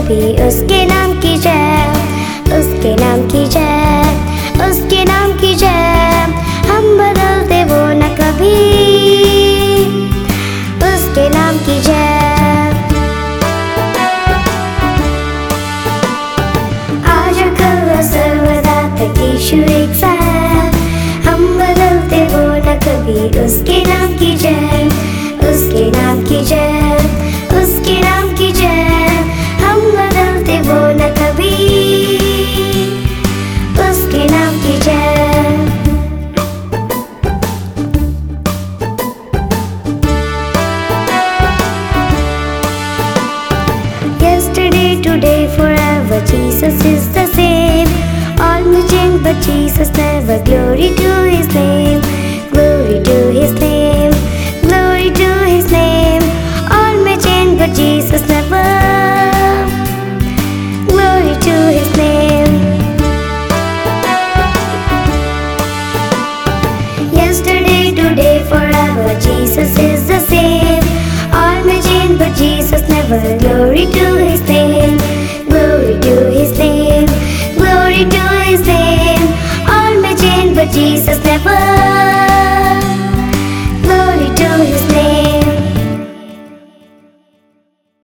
कभी उसके नाम की जय, उसके नाम की जय, उसके नाम की जय। हम बदलते वो न कभी, उसके नाम की जय। आज कल सर्वदा तक यीशु एक